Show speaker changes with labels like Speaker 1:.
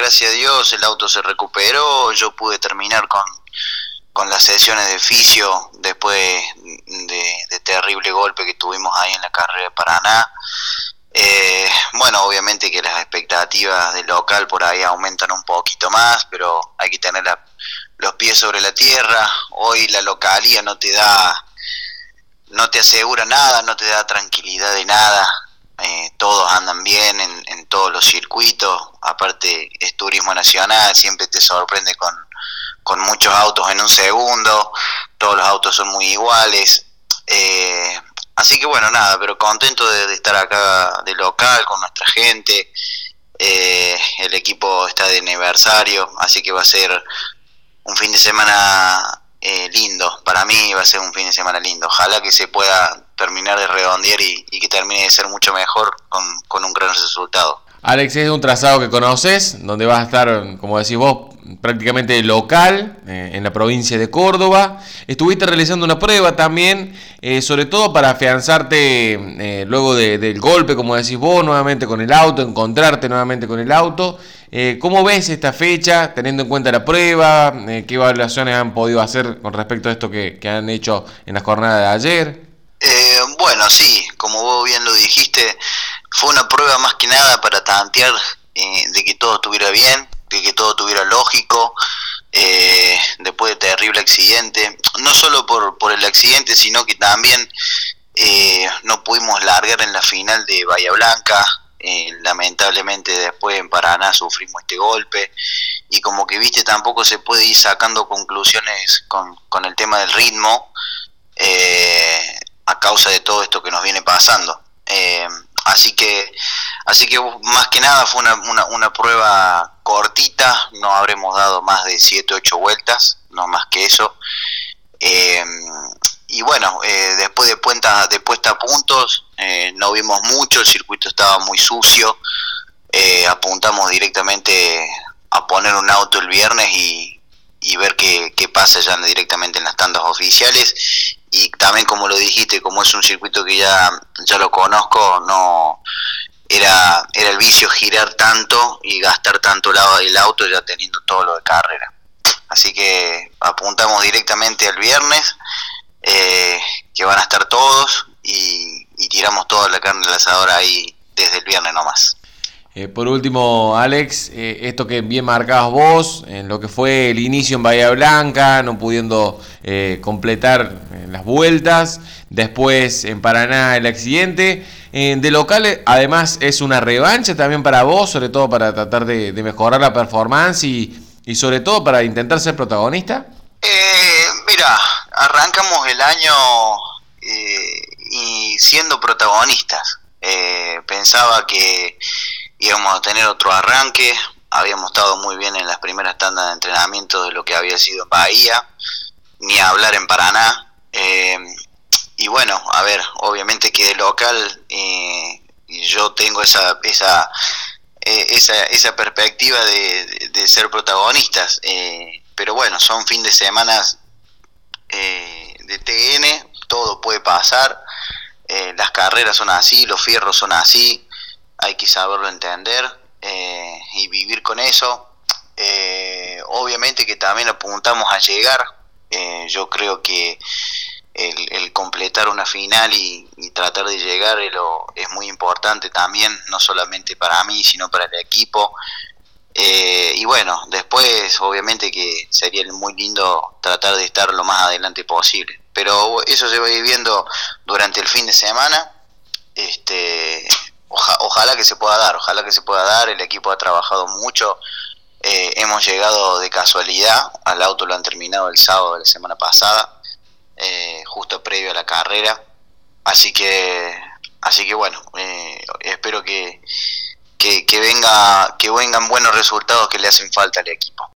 Speaker 1: gracias a Dios el auto se recuperó, yo pude terminar con las sesiones de fisio después de terrible golpe que tuvimos ahí en la carrera de Paraná. Bueno, obviamente que las expectativas del local por ahí aumentan un poquito más, pero hay que tener los pies sobre la tierra. Hoy la localía no te asegura nada, no te da tranquilidad de nada. Todos andan bien en todos los circuitos, aparte es turismo nacional, siempre te sorprende con muchos autos en un segundo, todos los autos son muy iguales, así que bueno, nada, pero contento de estar acá de local con nuestra gente. El equipo está de aniversario, así que va a ser un fin de semana lindo, para mí va a ser un fin de semana lindo, ojalá que se pueda terminar de redondear y que termine de ser mucho mejor con un gran resultado.
Speaker 2: Alex, es un trazado que conoces, donde vas a estar, como decís vos, prácticamente local, en la provincia de Córdoba. Estuviste realizando una prueba también, sobre todo para afianzarte luego del golpe, como decís vos, nuevamente con el auto, encontrarte nuevamente con el auto. ¿Cómo ves esta fecha, teniendo en cuenta la prueba? ¿Qué evaluaciones han podido hacer con respecto a esto que han hecho en la jornada de ayer?
Speaker 1: Bueno, sí, como vos bien lo dijiste, fue una prueba más que nada para tantear de que todo estuviera bien, de que todo estuviera lógico, después de terrible accidente, no solo por el accidente, sino que también no pudimos largar en la final de Bahía Blanca. Lamentablemente después en Paraná sufrimos este golpe y como que viste tampoco se puede ir sacando conclusiones con el tema del ritmo, a causa de todo esto que nos viene pasando. Así que más que nada fue una prueba cortita, no habremos dado más de 7-8 vueltas, no más que eso. Y bueno, después de puesta a puntos, no vimos mucho, el circuito estaba muy sucio, apuntamos directamente a poner un auto el viernes y ver qué pasa ya directamente en las tandas oficiales. Y también, como lo dijiste, como es un circuito que ya lo conozco, no era el vicio girar tanto y gastar tanto el auto ya teniendo todo lo de carrera. Así que apuntamos directamente al viernes, que van a estar todos, y tiramos toda la carne al asador ahí desde el viernes nomás.
Speaker 2: Por último, Alex, esto que bien marcabas vos, en lo que fue el inicio en Bahía Blanca, no pudiendo completar las vueltas, después en Paraná el accidente, de local además es una revancha también para vos, sobre todo para tratar de mejorar la performance y sobre todo para intentar ser protagonista.
Speaker 1: Mira, arrancamos el año y siendo protagonistas. Pensaba que íbamos a tener otro arranque, habíamos estado muy bien en las primeras tandas de entrenamiento de lo que había sido en Bahía, ni hablar en Paraná, y bueno, a ver, obviamente que de local yo tengo esa perspectiva de ser protagonistas, pero bueno, son fin de semana de TN, todo puede pasar, las carreras son así, los fierros son así, hay que saberlo entender y vivir con eso. Obviamente que también apuntamos a llegar. Yo creo que el completar una final y tratar de llegar es muy importante también, no solamente para mí, sino para el equipo. Y bueno, después obviamente que sería muy lindo tratar de estar lo más adelante posible. Pero eso se va viviendo durante el fin de semana. Ojalá que se pueda dar, el equipo ha trabajado mucho, hemos llegado de casualidad, al auto lo han terminado el sábado de la semana pasada, justo previo a la carrera, así que bueno, espero que vengan buenos resultados que le hacen falta al equipo.